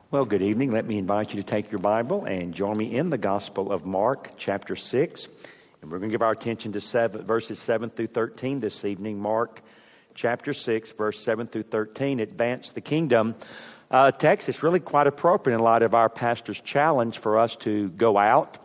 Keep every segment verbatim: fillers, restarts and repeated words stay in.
Well, good evening. Let me invite you to take your Bible and join me in the Gospel of Mark, chapter six. And we're going to give our attention to seven, verses seven through thirteen this evening. Mark, chapter six, verse seven through thirteen. Advance the Kingdom. Uh, text is really quite appropriate in light of our pastor's challenge for us to go out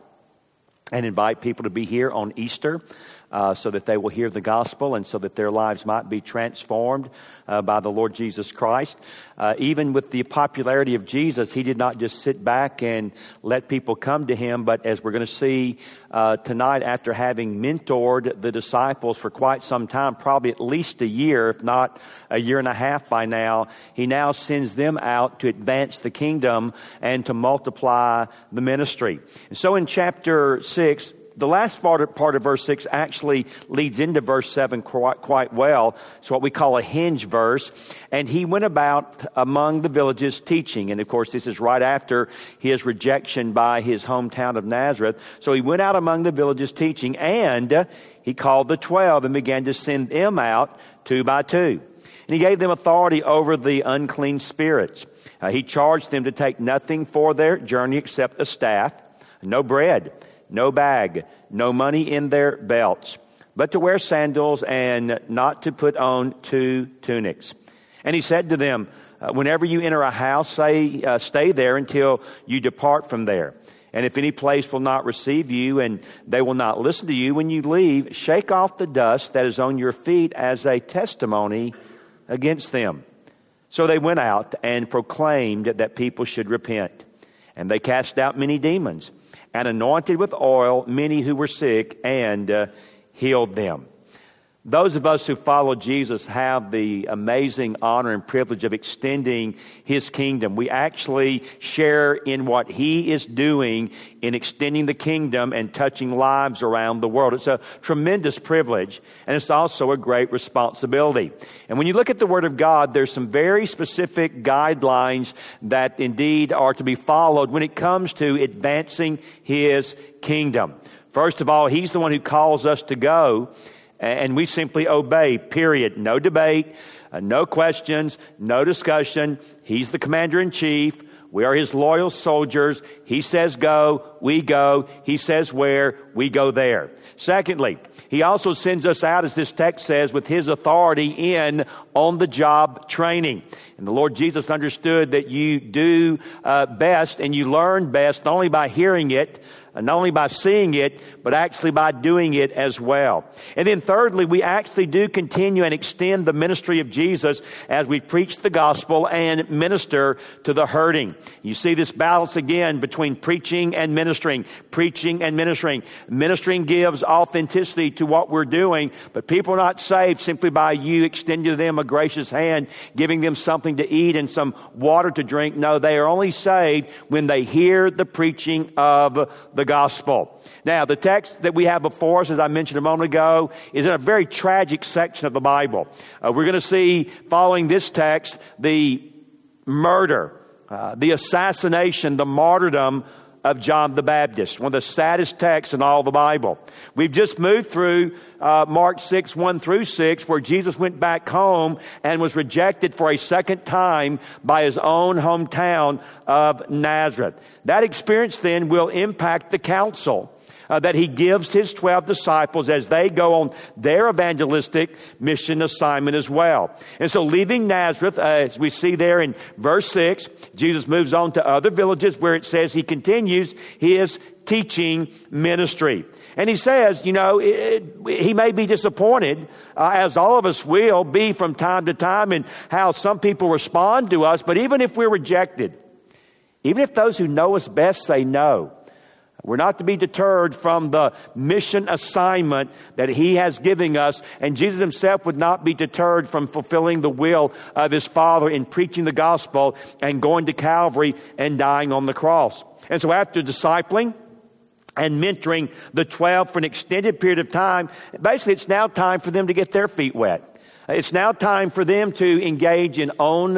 and invite people to be here on Easter. Uh, so that they will hear the gospel and so that their lives might be transformed uh, by the Lord Jesus Christ. Uh, even with the popularity of Jesus, he did not just sit back and let people come to him, but as we're going to see uh, tonight, after having mentored the disciples for quite some time, probably at least a year, if not a year and a half by now, he now sends them out to advance the kingdom and to multiply the ministry. And so in chapter six, the last part of, part of verse six actually leads into verse seven quite, quite well. It's what we call a hinge verse. And he went about among the villages teaching. And of course, this is right after his rejection by his hometown of Nazareth. So he went out among the villages teaching, and he called the twelve and began to send them out two by two. And he gave them authority over the unclean spirits. Uh, he charged them to take nothing for their journey except a staff, no bread, no bag, no money in their belts, but to wear sandals and not to put on two tunics. And he said to them, uh, whenever you enter a house, say, uh, stay there until you depart from there. And if any place will not receive you and they will not listen to you, when you leave, shake off the dust that is on your feet as a testimony against them. So they went out and proclaimed that people should repent. And they cast out many demons, and anointed with oil many who were sick, and uh, healed them. Those of us who follow Jesus have the amazing honor and privilege of extending his kingdom. We actually share in what he is doing in extending the kingdom and touching lives around the world. It's a tremendous privilege, and it's also a great responsibility. And when you look at the Word of God, there's some very specific guidelines that indeed are to be followed when it comes to advancing his kingdom. First of all, he's the one who calls us to go, and we simply obey, period. No debate, uh, no questions, no discussion. He's the commander-in-chief. We are his loyal soldiers. He says go, we go. He says where, we go there. Secondly, he also sends us out, as this text says, with his authority in on-the-job training. And the Lord Jesus understood that you do uh, best and you learn best not only by hearing it, not only by seeing it, but actually by doing it as well. And then thirdly, we actually do continue and extend the ministry of Jesus as we preach the gospel and minister to the hurting. You see this balance again between preaching and ministering, preaching and ministering. Ministering gives authenticity to what we're doing, but people are not saved simply by you extending to them a gracious hand, giving them something to eat and some water to drink. No, they are only saved when they hear the preaching of the gospel. Now, the text that we have before us, as I mentioned a moment ago, is in a very tragic section of the Bible. Uh, we're going to see, following this text, the murder, uh, the assassination, the martyrdom of John the Baptist, one of the saddest texts in all the Bible. We've just moved through uh, Mark six, one through six, where Jesus went back home and was rejected for a second time by his own hometown of Nazareth. That experience then will impact the counsel Uh, that he gives his twelve disciples as they go on their evangelistic mission assignment as well. And so leaving Nazareth, uh, as we see there in verse six, Jesus moves on to other villages where it says he continues his teaching ministry. And he says, you know, it, it, he may be disappointed, uh, as all of us will be from time to time, in how some people respond to us. But even if we're rejected, even if those who know us best say no, we're not to be deterred from the mission assignment that he has given us. And Jesus himself would not be deterred from fulfilling the will of his Father in preaching the gospel and going to Calvary and dying on the cross. And so after discipling and mentoring the twelve for an extended period of time, basically it's now time for them to get their feet wet. It's now time for them to engage in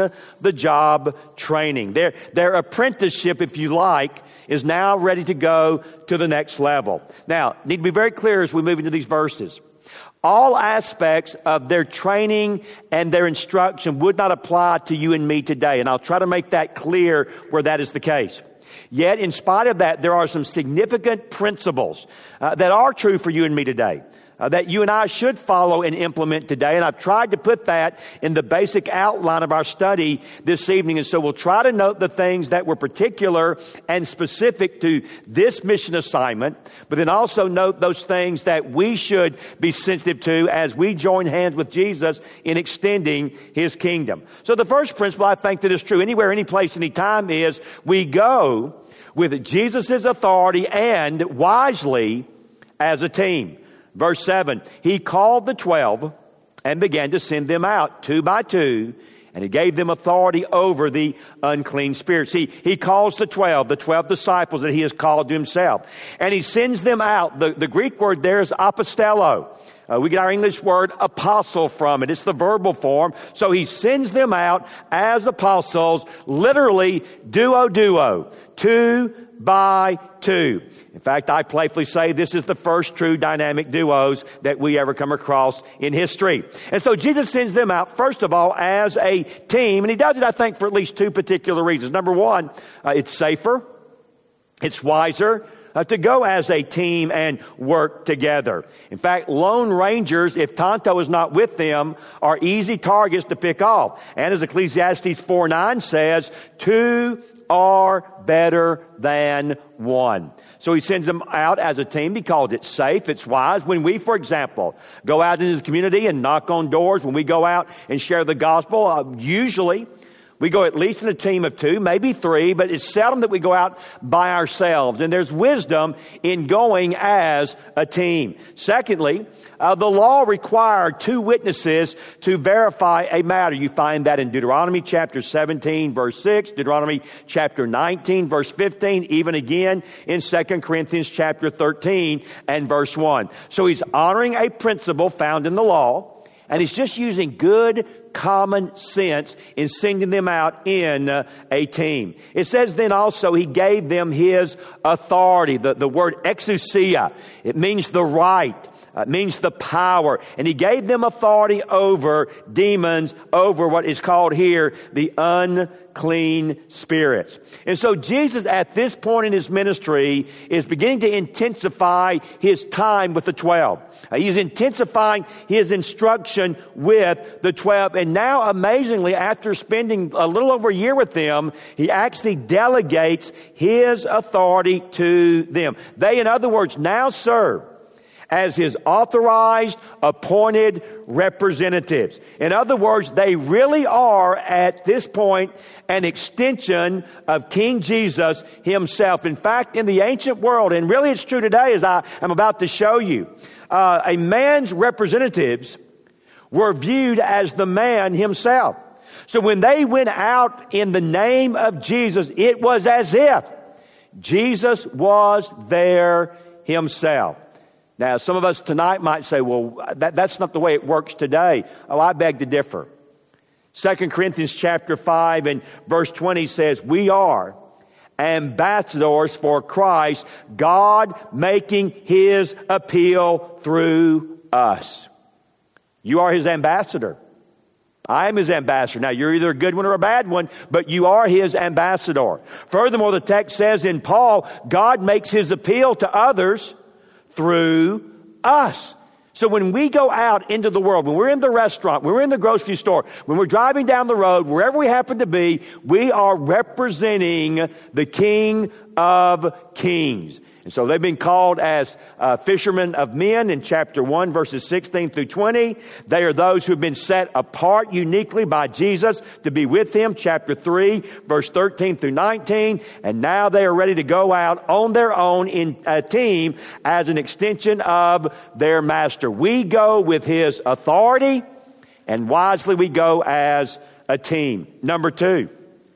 on-the-job training. Their, their apprenticeship, if you like, is now ready to go to the next level. Now, need to be very clear as we move into these verses. all aspects of their training and their instruction would not apply to you and me today. And I'll try to make that clear where that is the case. Yet, in spite of that, there are some significant principles uh, that are true for you and me today. Uh, that you and I should follow and implement today. And I've tried to put that in the basic outline of our study this evening. And so we'll try to note the things that were particular and specific to this mission assignment, but then also note those things that we should be sensitive to as we join hands with Jesus in extending His kingdom. So the first principle I think that is true anywhere, any place, any time is we go with Jesus' authority and wisely as a team. Verse seven, He called the twelve and began to send them out two by two, and He gave them authority over the unclean spirits. He, he calls the twelve, the twelve disciples that He has called to Himself. And He sends them out. The, the Greek word there is apostello. Uh, we get our English word apostle from it. It's the verbal form. So He sends them out as apostles, literally duo duo, two by two. In fact, I playfully say this is the first true dynamic duos that we ever come across in history. And so Jesus sends them out, first of all, as a team. And He does it, I think, for at least two particular reasons. Number one, uh, it's safer. It's wiser. Uh, to go as a team and work together. In fact, lone rangers, if Tonto is not with them, are easy targets to pick off. And as Ecclesiastes four nine says, two are better than one. So He sends them out as a team because it's safe, it's wise. When we, for example, go out into the community and knock on doors, when we go out and share the gospel, uh, usually we go at least in a team of two, maybe three, but it's seldom that we go out by ourselves. And there's wisdom in going as a team. Secondly, uh, the law required two witnesses to verify a matter. You find that in Deuteronomy chapter seventeen, verse six, Deuteronomy chapter nineteen, verse fifteen, even again in Second Corinthians chapter thirteen and verse one. So He's honoring a principle found in the law, and He's just using good common sense in sending them out in uh, a team. It says then also He gave them His authority. The, the word exousia, it means the right. Uh, it means the power. And He gave them authority over demons, over what is called here the unclean spirits. And so Jesus at this point in His ministry is beginning to intensify His time with the twelve. Uh, he's intensifying His instruction with the twelve. And now, amazingly, after spending a little over a year with them, He actually delegates His authority to them. They, in other words, now serve as His authorized, appointed representatives. In other words, they really are, at this point, an extension of King Jesus Himself. In fact, in the ancient world, and really it's true today, as I am about to show you, uh, a man's representatives were viewed as the man himself. So when they went out in the name of Jesus, it was as if Jesus was there Himself. Now, some of us tonight might say, well, that, that's not the way it works today. Oh, I beg to differ. Second Corinthians chapter five and verse twenty says, we are ambassadors for Christ, God making His appeal through us. You are His ambassador. I am His ambassador. Now, you're either a good one or a bad one, but you are His ambassador. Furthermore, the text says in Paul, God makes His appeal to others through us. So when we go out into the world, when we're in the restaurant, when we're in the grocery store, when we're driving down the road, wherever we happen to be, we are representing the King of Kings. And so they've been called as uh, fishermen of men in chapter one, verses sixteen through twenty. They are those who have been set apart uniquely by Jesus to be with Him, chapter three, verse thirteen through nineteen. And now they are ready to go out on their own in a team as an extension of their Master. We go with His authority, and wisely we go as a team. Number two,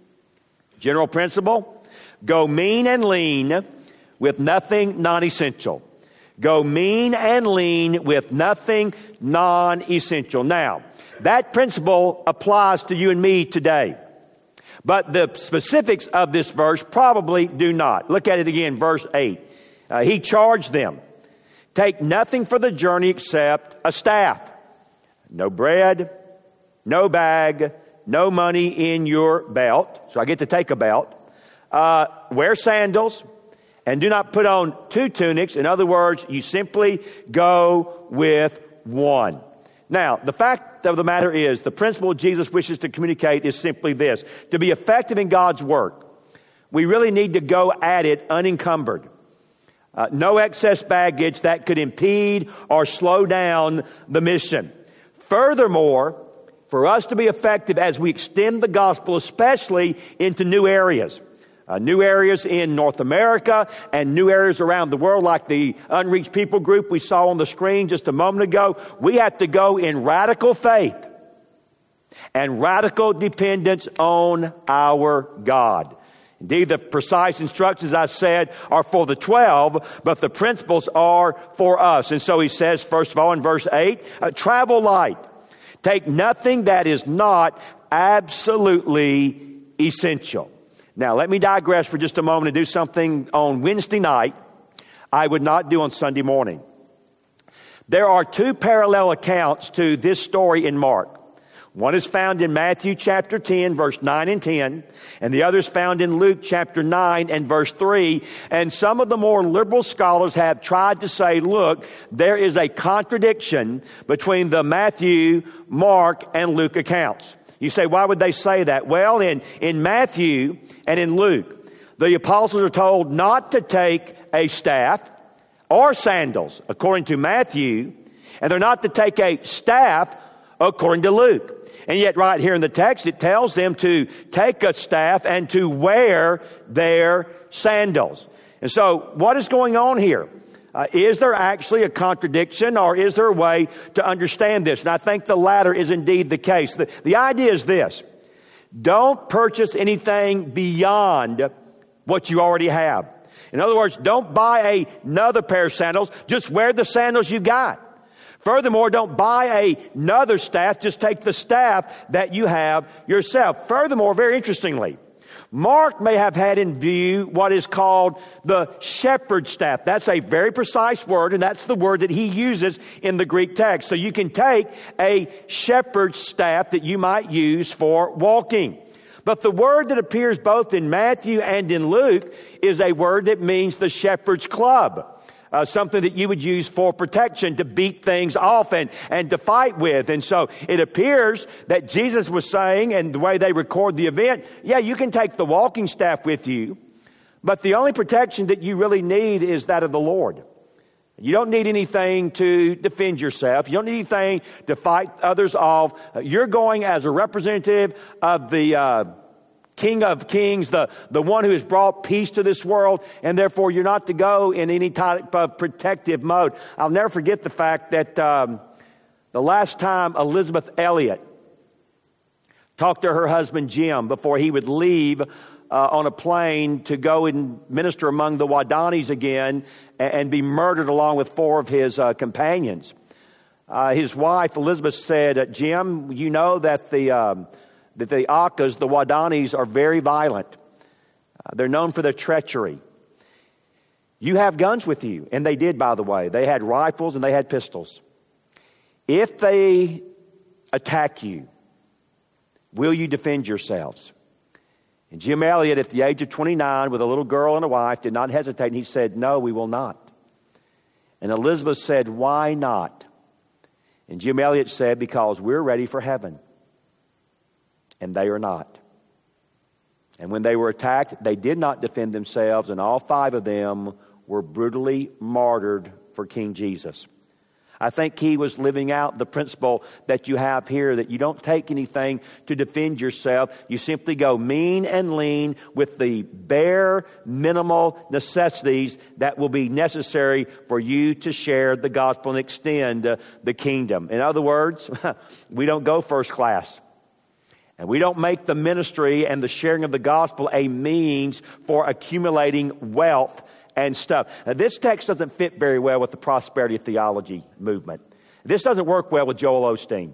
general principle, go mean and lean with nothing non-essential. Go mean and lean with nothing non-essential. Now, that principle applies to you and me today. But the specifics of this verse probably do not. Look at it again, verse eight. Uh, he charged them. Take nothing for the journey except a staff. No bread, no bag, no money in your belt. So I get to take a belt. Uh, wear sandals, and do not put on two tunics. In other words, you simply go with one. Now, the fact of the matter is, the principle Jesus wishes to communicate is simply this. To be effective in God's work, we really need to go at it unencumbered. Uh, no excess baggage that could impede or slow down the mission. Furthermore, for us to be effective as we extend the gospel, especially into new areas, Uh, new areas in North America and new areas around the world, like the unreached people group we saw on the screen just a moment ago. We have to go in radical faith and radical dependence on our God. Indeed, the precise instructions I said are for the twelve, but the principles are for us. And so he says, first of all, in verse eight, uh, travel light. Take nothing that is not absolutely essential. Now, let me digress for just a moment and do something on Wednesday night I would not do on Sunday morning. There are two parallel accounts to this story in Mark. One is found in Matthew chapter ten, verse nine and ten, and the other is found in Luke chapter nine and verse three. And some of the more liberal scholars have tried to say, look, there is a contradiction between the Matthew, Mark, and Luke accounts. You say, why would they say that? Well, in, in Matthew and in Luke, the apostles are told not to take a staff or sandals, according to Matthew, and they're not to take a staff, according to Luke. And yet right here in the text, it tells them to take a staff and to wear their sandals. And so what is going on here? Uh, is there actually a contradiction, or is there a way to understand this? And I think the latter is indeed the case. The, the idea is this. Don't purchase anything beyond what you already have. In other words, don't buy another pair of sandals. Just wear the sandals you got. Furthermore, don't buy another staff. Just take the staff that you have yourself. Furthermore, very interestingly, Mark may have had in view what is called the shepherd's staff. That's a very precise word, and that's the word that he uses in the Greek text. So you can take a shepherd's staff that you might use for walking. But the word that appears both in Matthew and in Luke is a word that means the shepherd's club. Uh, something that you would use for protection, to beat things off and, and to fight with. And so it appears that Jesus was saying, and the way they record the event, yeah, you can take the walking staff with you, but the only protection that you really need is that of the Lord. You don't need anything to defend yourself. You don't need anything to fight others off. Uh, you're going as a representative of the uh King of Kings, the, the one who has brought peace to this world, and therefore you're not to go in any type of protective mode. I'll never forget the fact that um, the last time Elizabeth Elliot talked to her husband Jim before he would leave uh, on a plane to go and minister among the Wadanis again and, and be murdered along with four of his uh, companions. Uh, his wife Elizabeth said, Jim, you know that the... Um, that the Akas, the Wadanis, are very violent. Uh, they're known for their treachery. You have guns with you. And they did, by the way. They had rifles and they had pistols. If they attack you, will you defend yourselves? And Jim Elliot, at the age of twenty-nine, with a little girl and a wife, did not hesitate. And he said, no, we will not. And Elizabeth said, why not? And Jim Elliot said, because we're ready for heaven. And they are not. And when they were attacked, they did not defend themselves, and all five of them were brutally martyred for King Jesus. I think he was living out the principle that you have here, that you don't take anything to defend yourself. You simply go mean and lean with the bare, minimal necessities that will be necessary for you to share the gospel and extend uh, the kingdom. In other words, we don't go first class. And we don't make the ministry and the sharing of the gospel a means for accumulating wealth and stuff. Now, this text doesn't fit very well with the prosperity theology movement. This doesn't work well with Joel Osteen.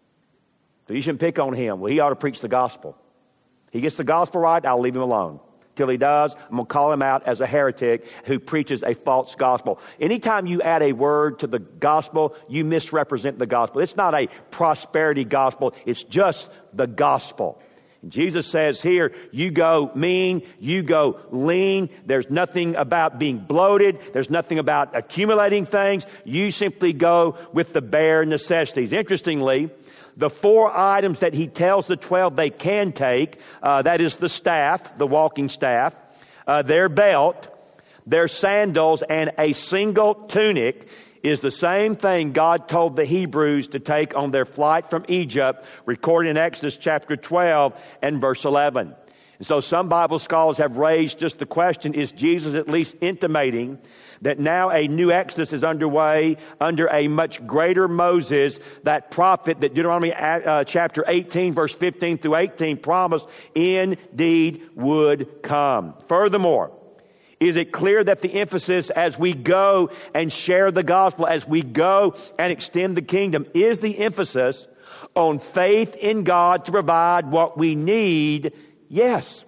So you shouldn't pick on him. Well, he ought to preach the gospel. He gets the gospel right, I'll leave him alone. Till he does, I'm going to call him out as a heretic who preaches a false gospel. Anytime you add a word to the gospel, you misrepresent the gospel. It's not a prosperity gospel. It's just the gospel. And Jesus says here, you go mean, you go lean. There's nothing about being bloated. There's nothing about accumulating things. You simply go with the bare necessities. Interestingly, the four items that he tells the twelve they can take, uh, that is the staff, the walking staff, uh, their belt, their sandals, and a single tunic is the same thing God told the Hebrews to take on their flight from Egypt, recorded in Exodus chapter twelve and verse eleven. And so some Bible scholars have raised just the question, is Jesus at least intimating that now a new Exodus is underway under a much greater Moses, that prophet that Deuteronomy uh, chapter eighteen, verse fifteen through eighteen promised indeed would come. Furthermore, is it clear that the emphasis as we go and share the gospel, as we go and extend the kingdom, is the emphasis on faith in God to provide what we need? Yes.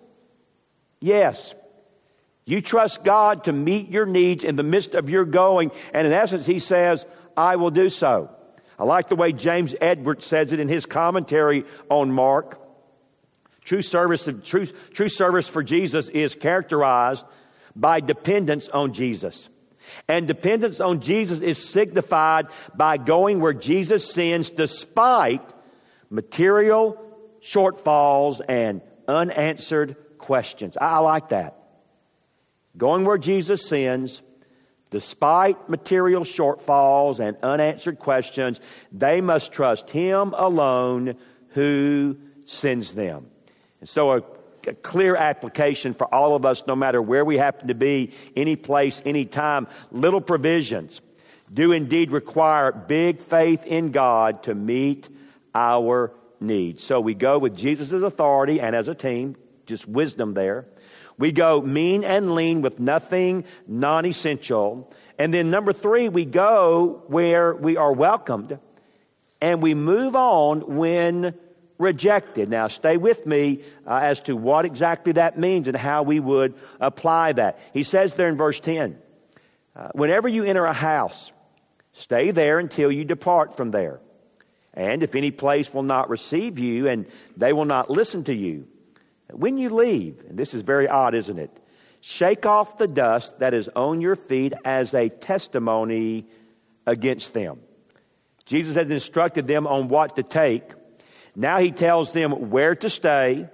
Yes. You trust God to meet your needs in the midst of your going. And in essence, he says, I will do so. I like the way James Edwards says it in his commentary on Mark. True service, true, true service for Jesus is characterized by dependence on Jesus. And dependence on Jesus is signified by going where Jesus sends despite material shortfalls and unanswered questions. I like that. Going where Jesus sends, despite material shortfalls and unanswered questions, they must trust him alone who sends them. And so a, a clear application for all of us, no matter where we happen to be, any place, any time, little provisions do indeed require big faith in God to meet our needs. So we go with Jesus' authority and as a team, just wisdom there. We go mean and lean with nothing non-essential. And then number three, we go where we are welcomed and we move on when rejected. Now stay with me uh, as to what exactly that means and how we would apply that. He says there in verse ten, uh, whenever you enter a house, stay there until you depart from there. And if any place will not receive you and they will not listen to you, when you leave, and this is very odd, isn't it? Shake off the dust that is on your feet as a testimony against them. Jesus has instructed them on what to take. Now he tells them where to stay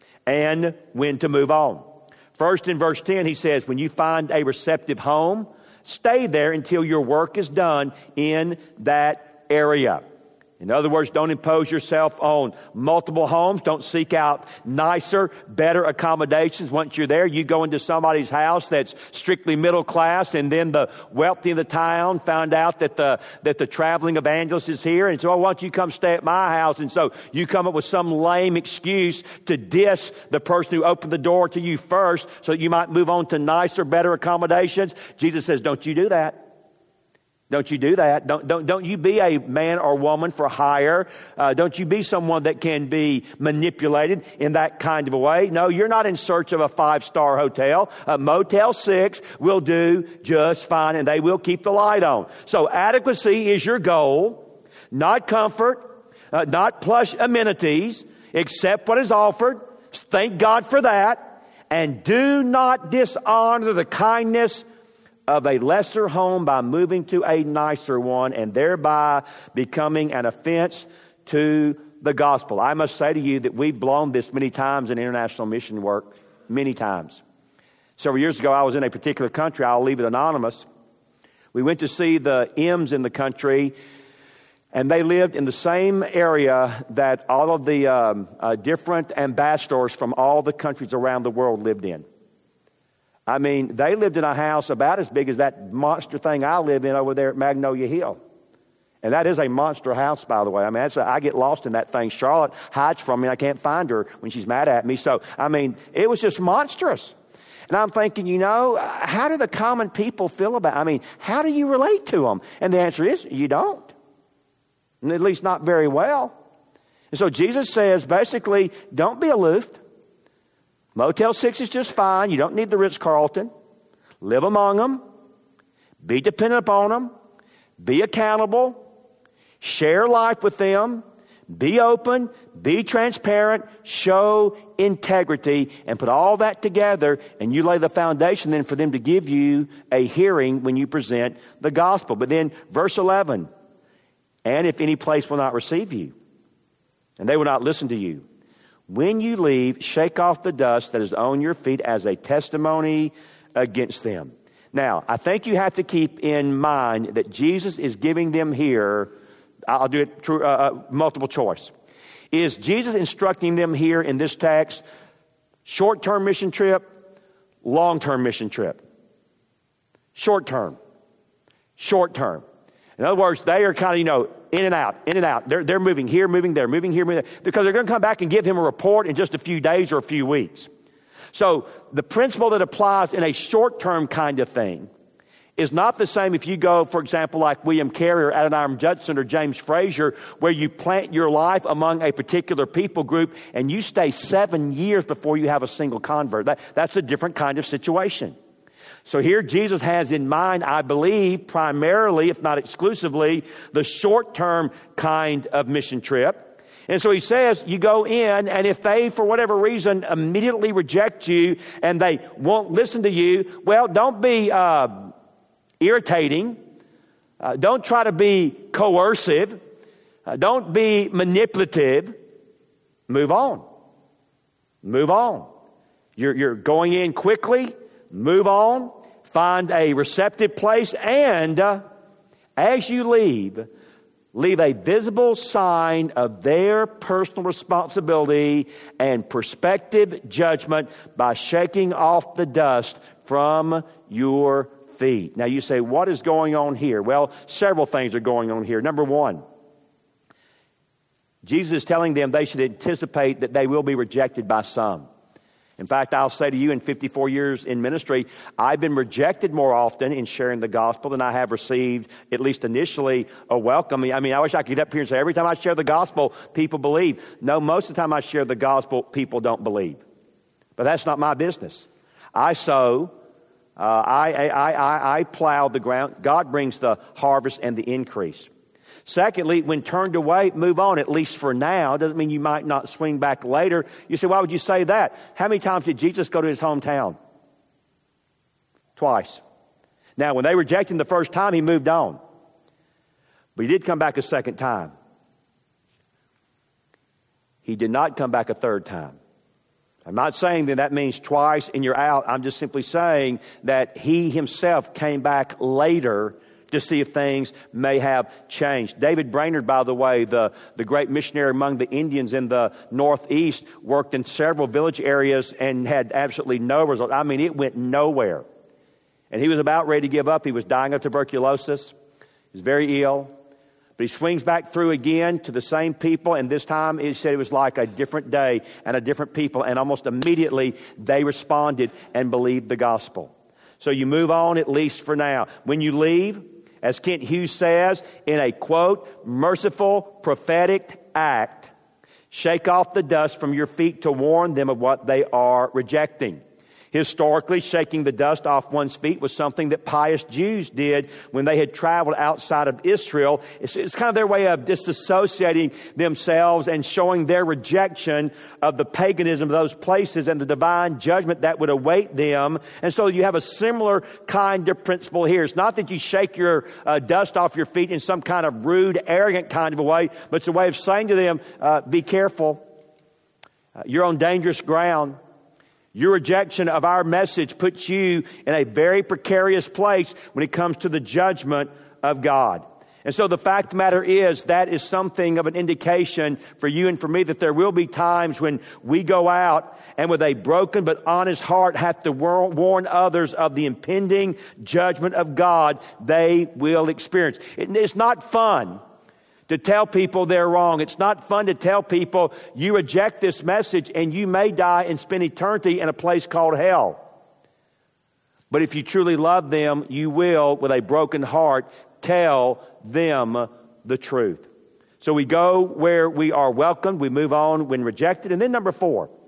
and when to move on. First in verse ten, he says, when you find a receptive home, stay there until your work is done in that area. In other words, don't impose yourself on multiple homes. Don't seek out nicer, better accommodations. Once you're there, you go into somebody's house that's strictly middle class, and then the wealthy of the town found out that the that the traveling evangelist is here, and so, oh, why don't you come stay at my house? And so you come up with some lame excuse to diss the person who opened the door to you first, so you might move on to nicer, better accommodations. Jesus says, don't you do that. Don't you do that. Don't, don't, don't you be a man or woman for hire. Uh, don't you be someone that can be manipulated in that kind of a way. No, you're not in search of a five-star hotel. A Motel six will do just fine, and they will keep the light on. So adequacy is your goal, not comfort, uh, not plush amenities. Accept what is offered. Thank God for that. And do not dishonor the kindness of a lesser home by moving to a nicer one and thereby becoming an offense to the gospel. I must say to you that we've blown this many times in international mission work, many times. Several years ago, I was in a particular country. I'll leave it anonymous. We went to see the M's in the country, and they lived in the same area that all of the um, uh, different ambassadors from all the countries around the world lived in. I mean, they lived in a house about as big as that monster thing I live in over there at Magnolia Hill. And that is a monster house, by the way. I mean, that's a, I get lost in that thing. Charlotte hides from me. I can't find her when she's mad at me. So, I mean, it was just monstrous. And I'm thinking, you know, how do the common people feel about it? I mean, how do you relate to them? And the answer is, you don't. And at least not very well. And so Jesus says, basically, don't be aloof. Motel six is just fine. You don't need the Ritz-Carlton. Live among them. Be dependent upon them. Be accountable. Share life with them. Be open. Be transparent. Show integrity. And put all that together, and you lay the foundation then for them to give you a hearing when you present the gospel. But then verse eleven, and if any place will not receive you, and they will not listen to you, when you leave, shake off the dust that is on your feet as a testimony against them. Now, I think you have to keep in mind that Jesus is giving them here, I'll do it true, uh, multiple choice. Is Jesus instructing them here in this text, short-term mission trip, long-term mission trip? Short-term. Short-term. In other words, they are kind of, you know, in and out, in and out. They're, they're moving here, moving there, moving here, moving there, because they're going to come back and give him a report in just a few days or a few weeks. So the principle that applies in a short-term kind of thing is not the same if you go, for example, like William Carey or Adoniram Judson or James Frazier, where you plant your life among a particular people group and you stay seven years before you have a single convert. That, that's a different kind of situation. So here Jesus has in mind, I believe, primarily, if not exclusively, the short-term kind of mission trip. And so he says, you go in, and if they, for whatever reason, immediately reject you and they won't listen to you, well, don't be uh, irritating. Uh, don't try to be coercive. Uh, don't be manipulative. Move on. Move on. You're, you're going in quickly. Move on. Find a receptive place. And uh, as you leave, leave a visible sign of their personal responsibility and prospective judgment by shaking off the dust from your feet. Now you say, what is going on here? Well, several things are going on here. Number one, Jesus is telling them they should anticipate that they will be rejected by some. In fact, I'll say to you, in fifty-four years in ministry, I've been rejected more often in sharing the gospel than I have received, at least initially, a welcome. I mean, I wish I could get up here and say, every time I share the gospel, people believe. No, most of the time I share the gospel, people don't believe. But that's not my business. I sow, uh, I, I, I, I plow the ground. God brings the harvest and the increase. Secondly, when turned away, move on, at least for now. Doesn't mean you might not swing back later. You say, why would you say that? How many times did Jesus go to his hometown? Twice. Now, when they rejected him the first time, he moved on. But he did come back a second time. He did not come back a third time. I'm not saying that that means twice and you're out. I'm just simply saying that he himself came back later to see if things may have changed. David Brainerd, by the way, the, the great missionary among the Indians in the Northeast, worked in several village areas and had absolutely no result. I mean, it went nowhere. And he was about ready to give up. He was dying of tuberculosis. He was very ill. But he swings back through again to the same people, and this time he said it was like a different day and a different people, and almost immediately they responded and believed the gospel. So you move on, at least for now. When you leave, as Kent Hughes says, in a, quote, merciful, prophetic act, shake off the dust from your feet to warn them of what they are rejecting. Historically, shaking the dust off one's feet was something that pious Jews did when they had traveled outside of Israel. It's, it's kind of their way of disassociating themselves and showing their rejection of the paganism of those places and the divine judgment that would await them. And so you have a similar kind of principle here. It's not that you shake your uh, dust off your feet in some kind of rude, arrogant kind of a way, but it's a way of saying to them, uh, be careful. Uh, you're on dangerous ground. Your rejection of our message puts you in a very precarious place when it comes to the judgment of God. And so the fact of the matter is, that is something of an indication for you and for me that there will be times when we go out and with a broken but honest heart have to warn others of the impending judgment of God they will experience. It's not fun to tell people they're wrong. It's not fun to tell people you reject this message and you may die and spend eternity in a place called hell. But if you truly love them, you will, with a broken heart, tell them the truth. So we go where we are welcomed. We move on when rejected. And then number four,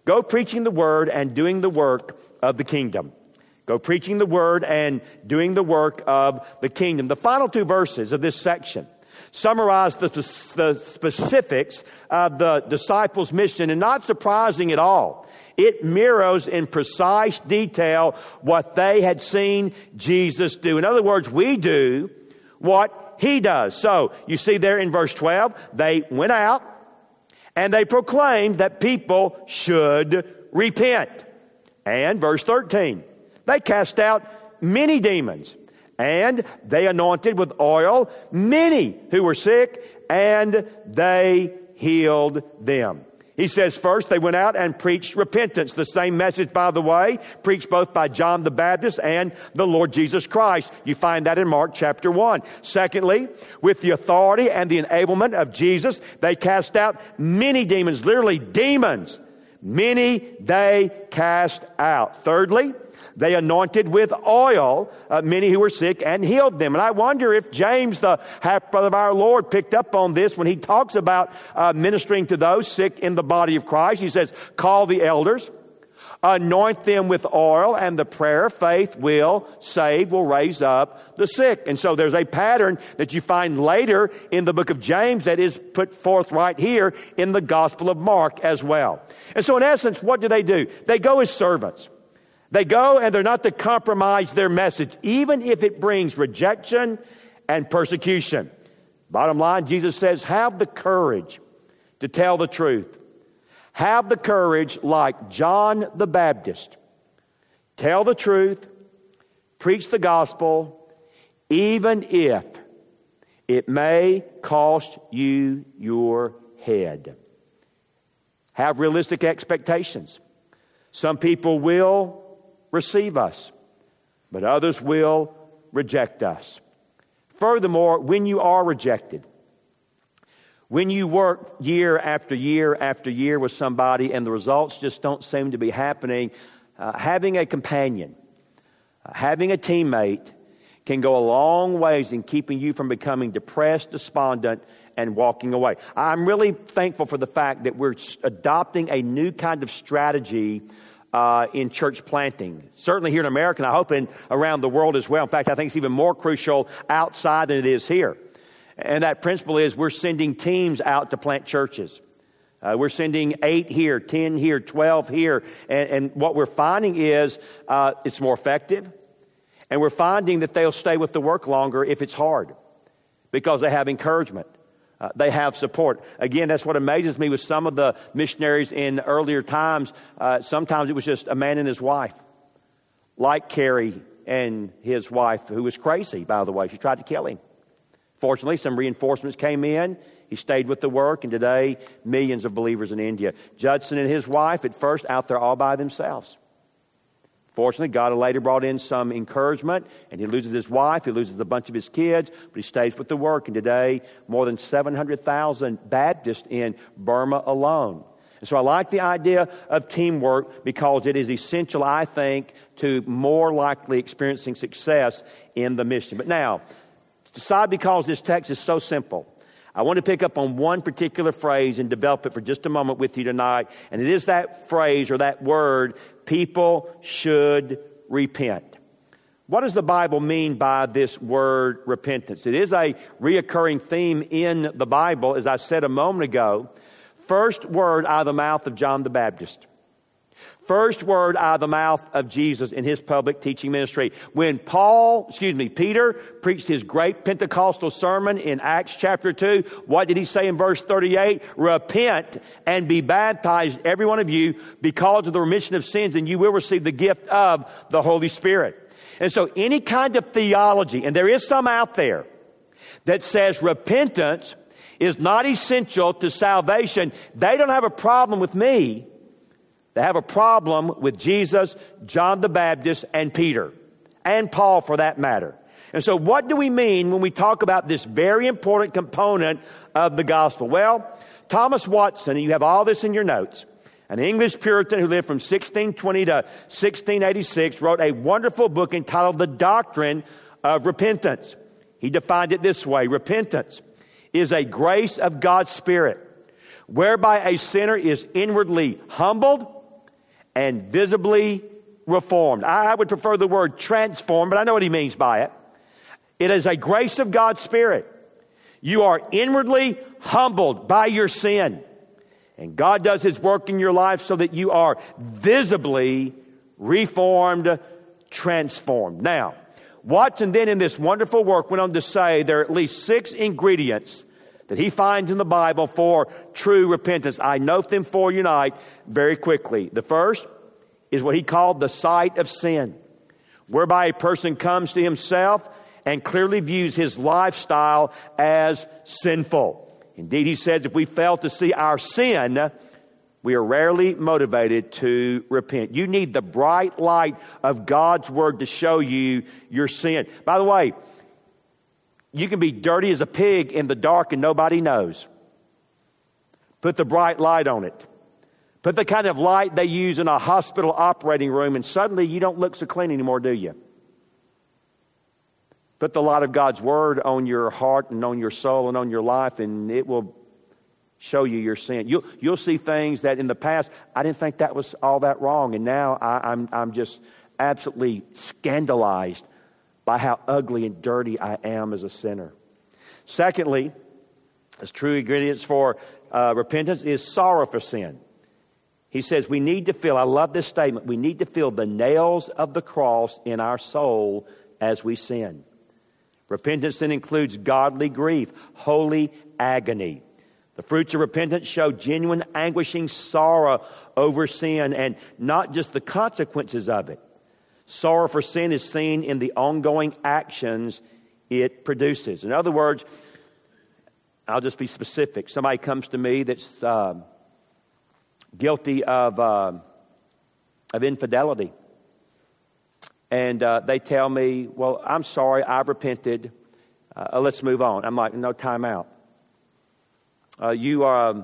Go preaching the word and doing the work of the kingdom. Go preaching the word and doing the work of the kingdom. The final two verses of this section summarize the, the specifics of the disciples' mission, and not surprising at all, it mirrors in precise detail what they had seen Jesus do. In other words, we do what he does. So you see there in verse twelve, they went out and they proclaimed that people should repent. And verse thirteen, they cast out many demons, and they anointed with oil many who were sick, and they healed them. He says first they went out and preached repentance. The same message, by the way, preached both by John the Baptist and the Lord Jesus Christ. You find that in Mark chapter one. Secondly, with the authority and the enablement of Jesus, they cast out many demons, literally demons. Many they cast out. Thirdly, they anointed with oil uh, many who were sick and healed them. And I wonder if James, the half-brother of our Lord, picked up on this when he talks about uh, ministering to those sick in the body of Christ. He says, call the elders, anoint them with oil, and the prayer of faith will save, will raise up the sick. And so there's a pattern that you find later in the book of James that is put forth right here in the Gospel of Mark as well. And so in essence, what do they do? They go as servants. They go and they're not to compromise their message, even if it brings rejection and persecution. Bottom line, Jesus says, have the courage to tell the truth. Have the courage like John the Baptist. Tell the truth, preach the gospel, even if it may cost you your head. Have realistic expectations. Some people will receive us, but others will reject us. Furthermore, when you are rejected, when you work year after year after year with somebody and the results just don't seem to be happening, uh, having a companion, uh, having a teammate can go a long ways in keeping you from becoming depressed, despondent, and walking away. I'm really thankful for the fact that we're adopting a new kind of strategy Uh, in church planting. Certainly here in America, and I hope in around the world as well. In fact, I think it's even more crucial outside than it is here. And that principle is we're sending teams out to plant churches. Uh, we're sending eight here, ten here, twelve here. And, and what we're finding is uh, it's more effective. And we're finding that they'll stay with the work longer if it's hard because they have encouragement. Uh, they have support. Again, that's what amazes me with some of the missionaries in earlier times. Uh, sometimes it was just a man and his wife, like Carey and his wife, who was crazy, by the way. She tried to kill him. Fortunately, some reinforcements came in. He stayed with the work, and today, millions of believers in India. Judson and his wife, at first, out there all by themselves. Fortunately, God later brought in some encouragement, and he loses his wife, he loses a bunch of his kids, but he stays with the work. And today, more than seven hundred thousand Baptists in Burma alone. And so I like the idea of teamwork because it is essential, I think, to more likely experiencing success in the mission. But now, decide because this text is so simple, I want to pick up on one particular phrase and develop it for just a moment with you tonight. And it is that phrase or that word, people should repent. What does the Bible mean by this word repentance? It is a reoccurring theme in the Bible, as I said a moment ago. First word out of the mouth of John the Baptist. First word out of the mouth of Jesus in his public teaching ministry. When Paul, excuse me, Peter preached his great Pentecostal sermon in Acts chapter two, what did he say in verse thirty-eight? Repent and be baptized, every one of you, because of the remission of sins, and you will receive the gift of the Holy Spirit. And so any kind of theology, and there is some out there, that says repentance is not essential to salvation, they don't have a problem with me. They have a problem with Jesus, John the Baptist, and Peter, and Paul for that matter. And so what do we mean when we talk about this very important component of the gospel? Well, Thomas Watson, and you have all this in your notes, an English Puritan who lived from sixteen twenty to sixteen eighty-six, wrote a wonderful book entitled The Doctrine of Repentance. He defined it this way: repentance is a grace of God's Spirit, whereby a sinner is inwardly humbled and visibly reformed. I would prefer the word transformed, but I know what he means by it. It is a grace of God's Spirit. You are inwardly humbled by your sin. And God does His work in your life so that you are visibly reformed, transformed. Now, Watson then in this wonderful work went on to say there are at least six ingredients that he finds in the Bible for true repentance. I note them for you tonight very quickly. The first is what he called the sight of sin, whereby a person comes to himself and clearly views his lifestyle as sinful. Indeed, he says if we fail to see our sin, we are rarely motivated to repent. You need the bright light of God's Word to show you your sin. By the way, you can be dirty as a pig in the dark and nobody knows. Put the bright light on it. Put the kind of light they use in a hospital operating room and suddenly you don't look so clean anymore, do you? Put the light of God's Word on your heart and on your soul and on your life and it will show you your sin. You'll, you'll see things that in the past, I didn't think that was all that wrong. And now I, I'm, I'm just absolutely scandalized by how ugly and dirty I am as a sinner. Secondly, as true ingredients for uh, repentance is sorrow for sin. He says we need to feel, I love this statement, we need to feel the nails of the cross in our soul as we sin. Repentance then includes godly grief, holy agony. The fruits of repentance show genuine anguishing sorrow over sin and not just the consequences of it. Sorrow for sin is seen in the ongoing actions it produces. In other words, I'll just be specific. Somebody comes to me that's uh, guilty of, uh, of infidelity. And uh, they tell me, well, I'm sorry, I've repented. Uh, let's move on. I'm like, no, time out. Uh, you are,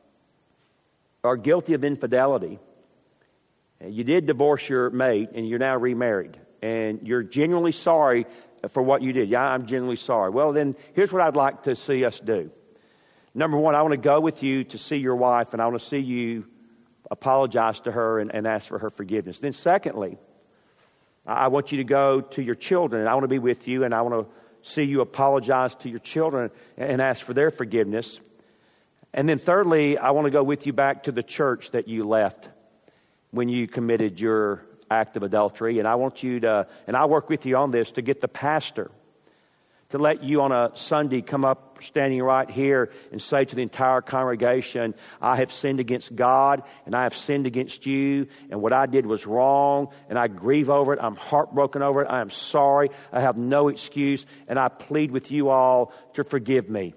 are guilty of infidelity. You did divorce your mate and you're now remarried. And you're genuinely sorry for what you did. Yeah, I'm genuinely sorry. Well, then here's what I'd like to see us do. Number one, I want to go with you to see your wife and I want to see you apologize to her and, and ask for her forgiveness. Then secondly, I want you to go to your children and I want to be with you and I want to see you apologize to your children and ask for their forgiveness. And then thirdly, I want to go with you back to the church that you left when you committed your act of adultery. And I want you to, and I'll work with you on this, to get the pastor to let you on a Sunday come up standing right here and say to the entire congregation, I have sinned against God and I have sinned against you and what I did was wrong and I grieve over it. I'm heartbroken over it. I am sorry. I have no excuse and I plead with you all to forgive me.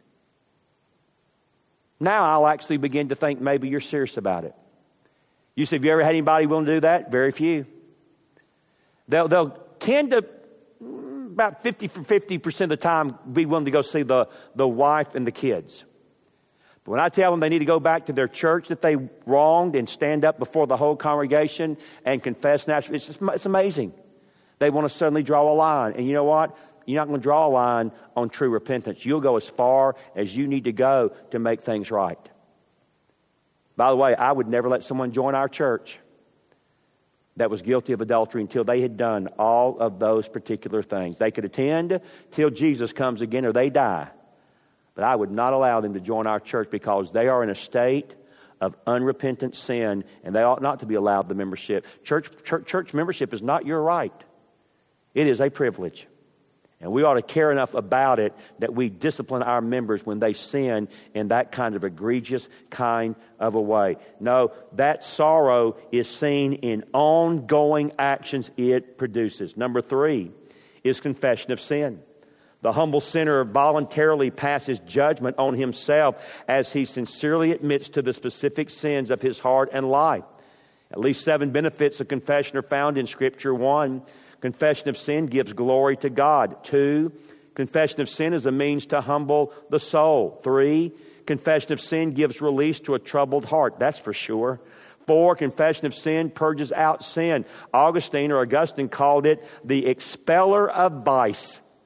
Now I'll actually begin to think maybe you're serious about it. You say, have you ever had anybody willing to do that? Very few. They'll, they'll tend to, about fifty for fifty percent of the time, be willing to go see the, the wife and the kids. But when I tell them they need to go back to their church that they wronged and stand up before the whole congregation and confess naturally, it's, just, it's amazing. They want to suddenly draw a line. And you know what? You're not going to draw a line on true repentance. You'll go as far as you need to go to make things right. By the way, I would never let someone join our church that was guilty of adultery until they had done all of those particular things. They could attend till Jesus comes again or they die. But I would not allow them to join our church because they are in a state of unrepentant sin and they ought not to be allowed the membership. Church, church, church membership is not your right. It is a privilege. And we ought to care enough about it that we discipline our members when they sin in that kind of egregious kind of a way. No, that sorrow is seen in ongoing actions it produces. Number three is confession of sin. The humble sinner voluntarily passes judgment on himself as he sincerely admits to the specific sins of his heart and life. At least seven benefits of confession are found in Scripture. One, confession of sin gives glory to God. Two, confession of sin is a means to humble the soul. Three, confession of sin gives release to a troubled heart. That's for sure. Four, confession of sin purges out sin. Augustine or Augustine called it the expeller of vice.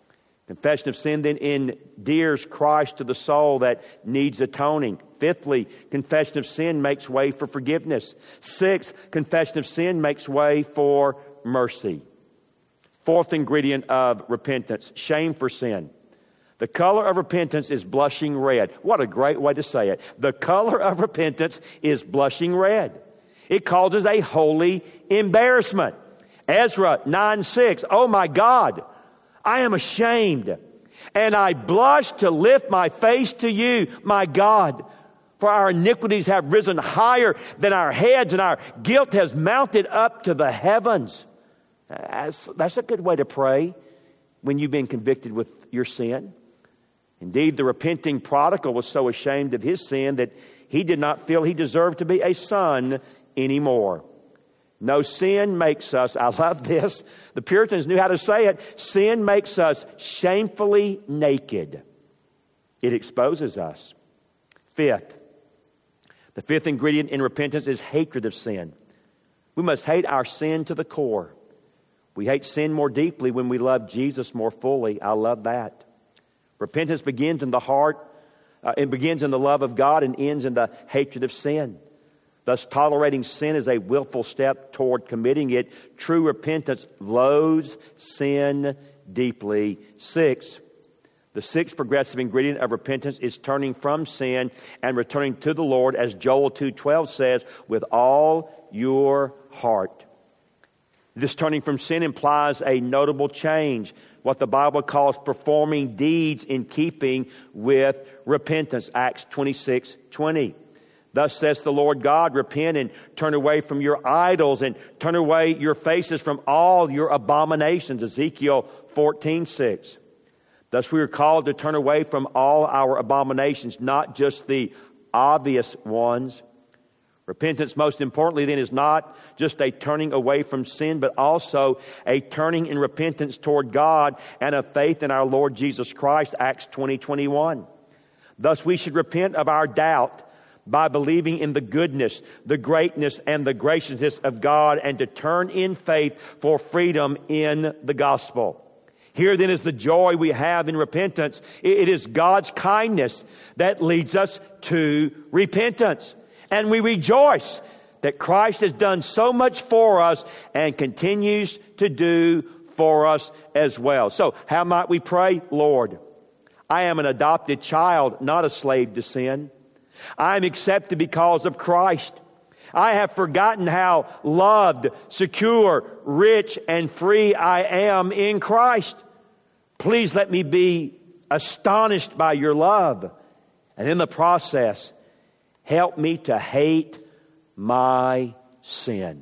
Confession of sin then endears Christ to the soul that needs atoning. Fifthly, confession of sin makes way for forgiveness. Sixth, confession of sin makes way for mercy. Fourth ingredient of repentance, shame for sin. The color of repentance is blushing red. What a great way to say it. The color of repentance is blushing red. It causes a holy embarrassment. Ezra nine six, oh my God, I am ashamed, and I blush to lift my face to you, my God. For our iniquities have risen higher than our heads, and our guilt has mounted up to the heavens. That's, that's a good way to pray when you've been convicted with your sin. Indeed, the repenting prodigal was so ashamed of his sin that he did not feel he deserved to be a son anymore. No, sin makes us, I love this, the Puritans knew how to say it, sin makes us shamefully naked. It exposes us. Fifth, the fifth ingredient in repentance is hatred of sin. We must hate our sin to the core. We hate sin more deeply when we love Jesus more fully. I love that. Repentance begins in the heart, uh, it begins in the love of God and ends in the hatred of sin. Thus, tolerating sin is a willful step toward committing it. True repentance loathes sin deeply. Six, the sixth progressive ingredient of repentance is turning from sin and returning to the Lord, as Joel two twelve says, with all your heart. This turning from sin implies a notable change, what the Bible calls performing deeds in keeping with repentance, Acts twenty-six twenty. Thus says the Lord God, repent and turn away from your idols and turn away your faces from all your abominations, Ezekiel fourteen six. Thus we are called to turn away from all our abominations, not just the obvious ones. Repentance, most importantly, then, is not just a turning away from sin, but also a turning in repentance toward God and a faith in our Lord Jesus Christ, Acts twenty twenty-one. Thus we should repent of our doubt by believing in the goodness, the greatness, and the graciousness of God, and to turn in faith for freedom in the gospel. Here then is the joy we have in repentance. It is God's kindness that leads us to repentance. And we rejoice that Christ has done so much for us and continues to do for us as well. So how might we pray? Lord, I am an adopted child, not a slave to sin. I am accepted because of Christ. I have forgotten how loved, secure, rich, and free I am in Christ. Please let me be astonished by your love. And in the process, help me to hate my sin.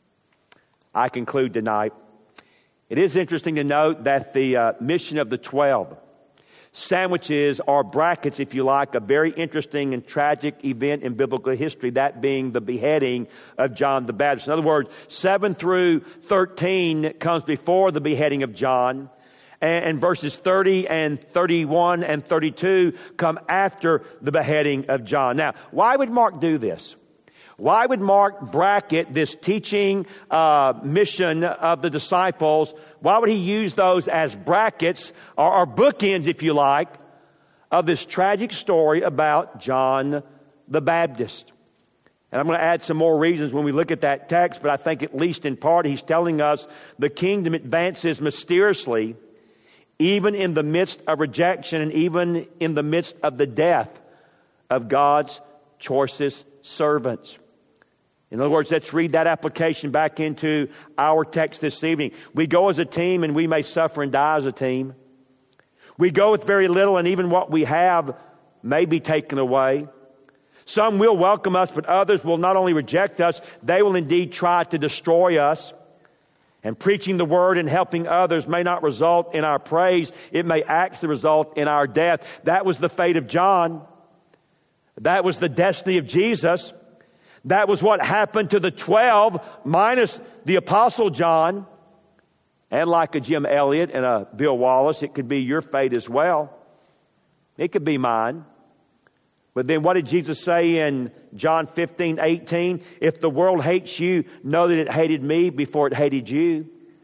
I conclude tonight. It is interesting to note that the uh, mission of the twelve sandwiches or brackets, if you like, a very interesting and tragic event in biblical history, that being the beheading of John the Baptist. In other words, seven through thirteen comes before the beheading of John, and, and verses thirty and thirty-one and thirty-two come after the beheading of John. Now, why would Mark do this? Why would Mark bracket this teaching uh, mission of the disciples? Why would he use those as brackets or, or bookends, if you like, of this tragic story about John the Baptist? And I'm going to add some more reasons when we look at that text, but I think at least in part he's telling us the kingdom advances mysteriously, even in the midst of rejection and even in the midst of the death of God's choicest servants. In other words, let's read that application back into our text this evening. We go as a team and we may suffer and die as a team. We go with very little and even what we have may be taken away. Some will welcome us, but others will not only reject us, they will indeed try to destroy us. And preaching the word and helping others may not result in our praise. It may actually result in our death. That was the fate of John. That was the destiny of Jesus. That was what happened to the twelve, minus the Apostle John. And like a Jim Elliot and a Bill Wallace, it could be your fate as well. It could be mine. But then what did Jesus say in John fifteen eighteen? If the world hates you, know that it hated me before it hated you.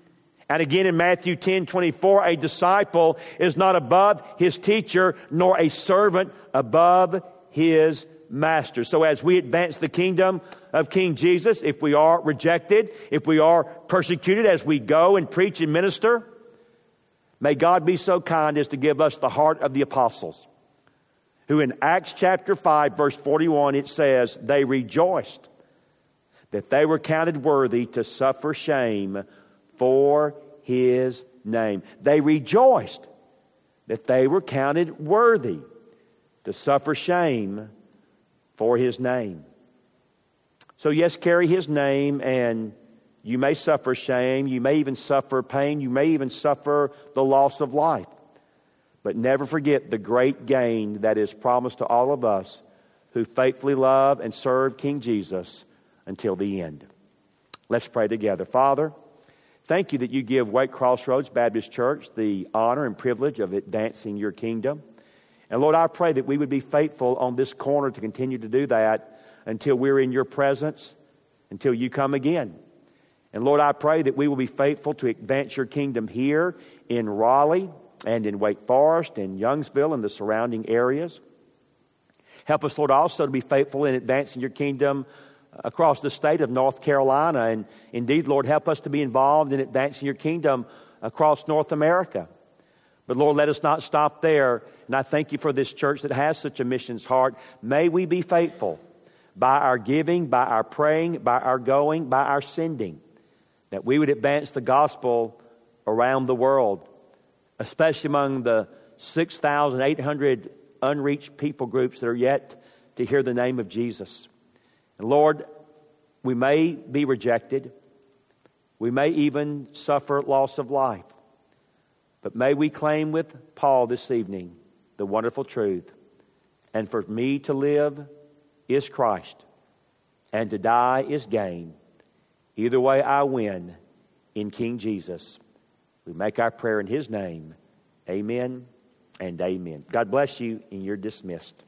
And again in Matthew ten twenty-four, a disciple is not above his teacher, nor a servant above his master. So as we advance the kingdom of King Jesus, if we are rejected, if we are persecuted as we go and preach and minister, may God be so kind as to give us the heart of the apostles, who in Acts chapter five, verse forty-one, it says, they rejoiced that they were counted worthy to suffer shame for his name. They rejoiced that they were counted worthy to suffer shame for his name. So yes, carry his name, and you may suffer shame. You may even suffer pain. You may even suffer the loss of life. But never forget the great gain that is promised to all of us who faithfully love and serve King Jesus until the end. Let's pray together. Father, thank you that you give Wake Crossroads Baptist Church the honor and privilege of advancing your kingdom. And Lord, I pray that we would be faithful on this corner to continue to do that until we're in your presence, until you come again. And Lord, I pray that we will be faithful to advance your kingdom here in Raleigh and in Wake Forest and Youngsville and the surrounding areas. Help us, Lord, also to be faithful in advancing your kingdom across the state of North Carolina. And indeed, Lord, help us to be involved in advancing your kingdom across North America. But Lord, let us not stop there. And I thank you for this church that has such a missions heart. May we be faithful by our giving, by our praying, by our going, by our sending, that we would advance the gospel around the world, especially among the six thousand eight hundred unreached people groups that are yet to hear the name of Jesus. And Lord, we may be rejected. We may even suffer loss of life. But may we claim with Paul this evening the wonderful truth. And for me to live is Christ, and to die is gain. Either way, I win in King Jesus. We make our prayer in his name. Amen and amen. God bless you, and you're dismissed.